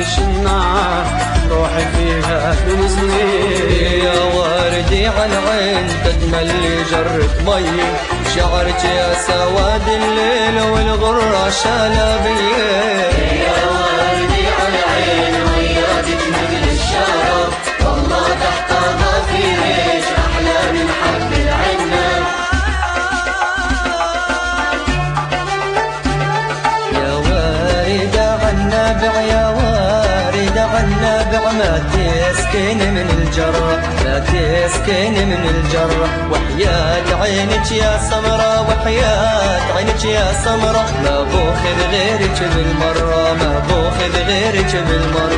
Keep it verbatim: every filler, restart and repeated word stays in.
عشنا روحي فيها من سنين. يا واردي على العين تجمل لي جرة مي، شعرك يا سواد الليل والغرة شالة بالليل. يا واردي على العين وياتك مثل الشرف، والله تحتها ما فيش أحلى من حب العنب. يا واردة عالنابع يا واردة عالنابع ما تسكن من الجرة، ما تسكن من الجرة، وحياة عينك يا سمرة، وحياة عينك يا سمرة، ما بوخذ غيرك بالمرة، ما بوخذ غيرك بالمرة.